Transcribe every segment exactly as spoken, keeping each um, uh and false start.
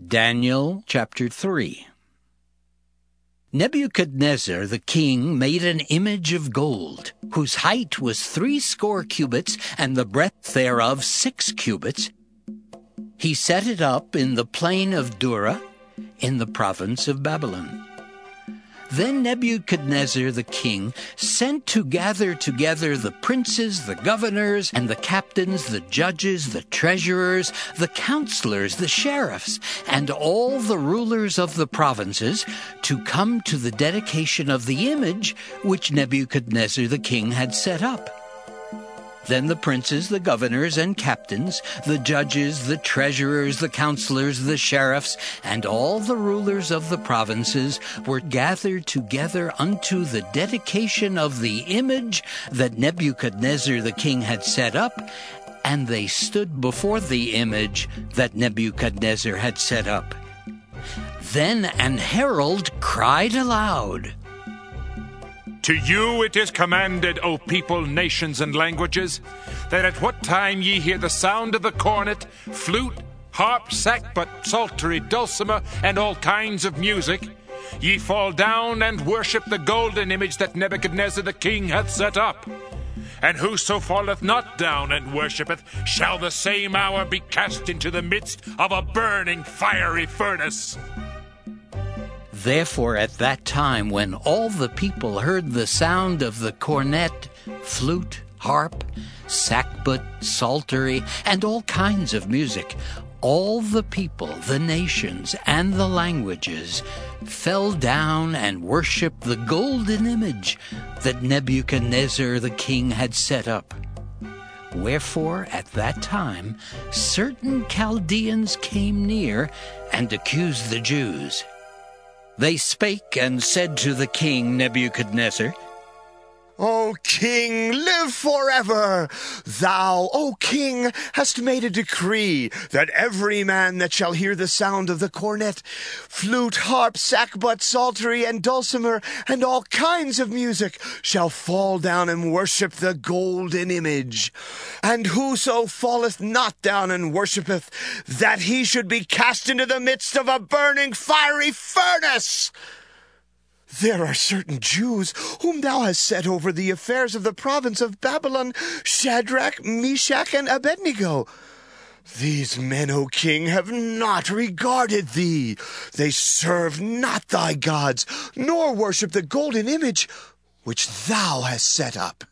Daniel chapter three. Nebuchadnezzar the king made an image of gold, whose height was threescore cubits, and the breadth thereof six cubits. He set it up in the plain of Dura, in the province of Babylon. Then Nebuchadnezzar the king sent to gather together the princes, the governors, and the captains, the judges, the treasurers, the counselors, the sheriffs, and all the rulers of the provinces to come to the dedication of the image which Nebuchadnezzar the king had set up. Then the princes, the governors, and captains, the judges, the treasurers, the counselors, the sheriffs, and all the rulers of the provinces were gathered together unto the dedication of the image that Nebuchadnezzar the king had set up, and they stood before the image that Nebuchadnezzar had set up. Then an herald cried aloud, To you it is commanded, O people, nations, and languages, that at what time ye hear the sound of the cornet, flute, harp, sackbut, psaltery, dulcimer, and all kinds of music, ye fall down and worship the golden image that Nebuchadnezzar the king hath set up. And whoso falleth not down and worshipeth shall the same hour be cast into the midst of a burning fiery furnace. Therefore at that time, when all the people heard the sound of the cornet, flute, harp, sackbut, psaltery, and all kinds of music, all the people, the nations, and the languages fell down and worshipped the golden image that Nebuchadnezzar the king had set up. Wherefore at that time certain Chaldeans came near and accused the Jews. They spake and said to the king Nebuchadnezzar, O king, live forever! Thou, O king, hast made a decree that every man that shall hear the sound of the cornet, flute, harp, sackbut, psaltery, and dulcimer, and all kinds of music, shall fall down and worship the golden image. And whoso falleth not down and worshipeth, that he should be cast into the midst of a burning fiery furnace. There are certain Jews whom thou hast set over the affairs of the province of Babylon, Shadrach, Meshach, and Abednego. These men, O king, have not regarded thee. They serve not thy gods, nor worship the golden image which thou hast set up.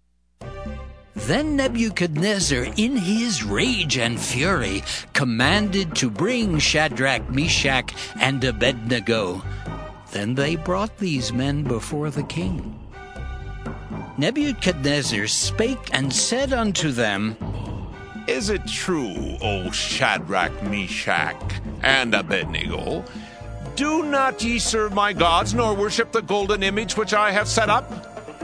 Then Nebuchadnezzar, in his rage and fury, commanded to bring Shadrach, Meshach, and Abednego. Then they brought these men before the king. Nebuchadnezzar spake and said unto them, Is it true, O Shadrach, Meshach, and Abednego? Do not ye serve my gods, nor worship the golden image which I have set up?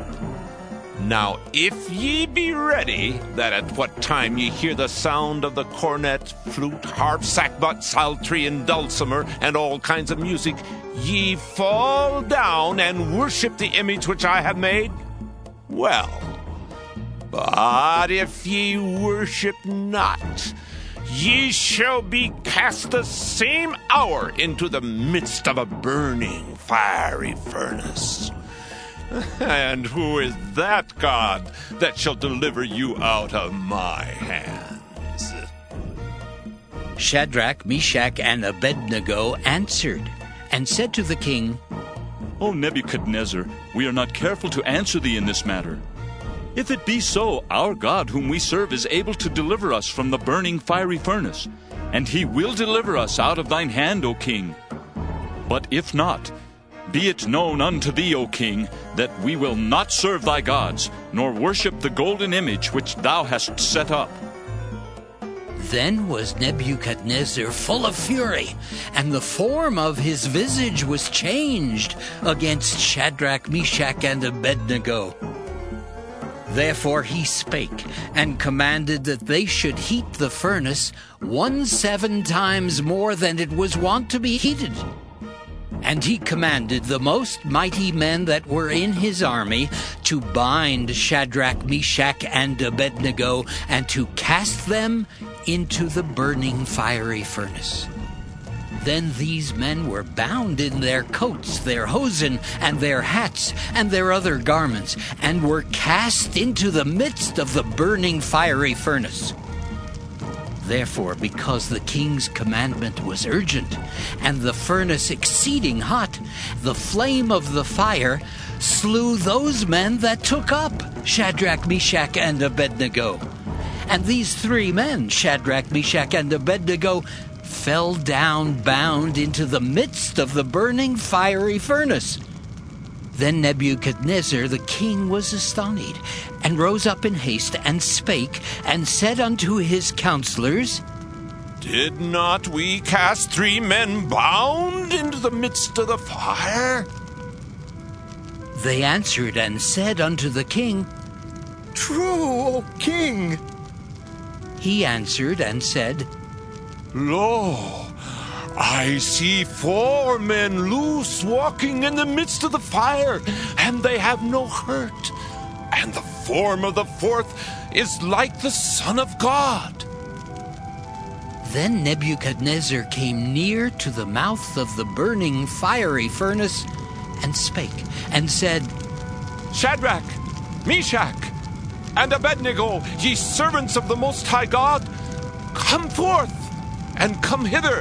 Now if ye be ready, that at what time ye hear the sound of the cornet, flute, harp, sackbut, psaltery, and dulcimer, and all kinds of music, ye fall down and worship the image which I have made, well, but if ye worship not, ye shall be cast the same hour into the midst of a burning fiery furnace. And who is that God that shall deliver you out of my hands? Shadrach, Meshach, and Abednego answered and said to the king, O Nebuchadnezzar, we are not careful to answer thee in this matter. If it be so, our God whom we serve is able to deliver us from the burning fiery furnace, and he will deliver us out of thine hand, O king. But if not, be it known unto thee, O king, that we will not serve thy gods, nor worship the golden image which thou hast set up. Then was Nebuchadnezzar full of fury, and the form of his visage was changed against Shadrach, Meshach, and Abednego. Therefore he spake, and commanded that they should heat the furnace one seven times more than it was wont to be heated. And he commanded the most mighty men that were in his army to bind Shadrach, Meshach, and Abednego, and to cast them into the burning fiery furnace. Then these men were bound in their coats, their hosen, and their hats, and their other garments, and were cast into the midst of the burning fiery furnace. Therefore, because the king's commandment was urgent, and the furnace exceeding hot, the flame of the fire slew those men that took up Shadrach, Meshach, and Abednego. And these three men, Shadrach, Meshach, and Abednego, fell down bound into the midst of the burning fiery furnace. Then Nebuchadnezzar the king was astonished, and rose up in haste, and spake, and said unto his counselors, Did not we cast three men bound into the midst of the fire? They answered and said unto the king, True, O king. He answered and said, Lo, I see four men loose walking in the midst of the fire, and they have no hurt. And the form of the fourth is like the Son of God. Then Nebuchadnezzar came near to the mouth of the burning fiery furnace, and spake, and said, Shadrach, Meshach, and Abednego, ye servants of the Most High God, come forth, and come hither.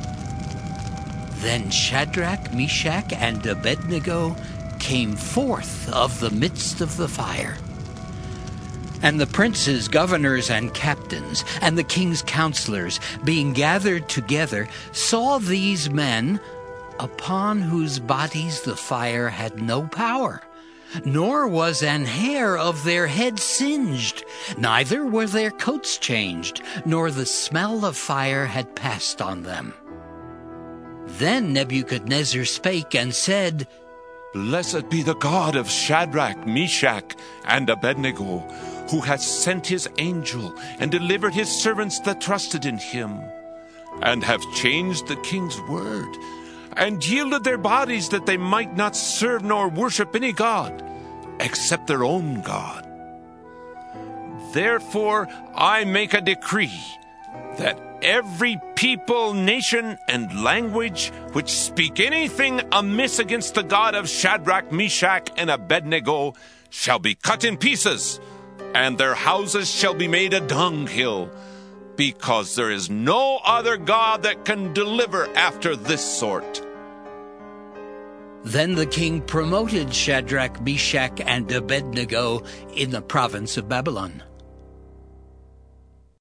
Then Shadrach, Meshach, and Abednego came forth of the midst of the fire. And the princes, governors, and captains, and the king's counselors, being gathered together, saw these men, upon whose bodies the fire had no power, nor was an hair of their head singed, neither were their coats changed, nor the smell of fire had passed on them. Then Nebuchadnezzar spake and said, Blessed be the God of Shadrach, Meshach, and Abednego, who has sent his angel and delivered his servants that trusted in him, and have changed the king's word, and yielded their bodies that they might not serve nor worship any god, except their own God. Therefore I make a decree that every people, nation, and language which speak anything amiss against the God of Shadrach, Meshach, and Abednego shall be cut in pieces, and their houses shall be made a dunghill, because there is no other God that can deliver after this sort. Then the king promoted Shadrach, Meshach, and Abednego in the province of Babylon.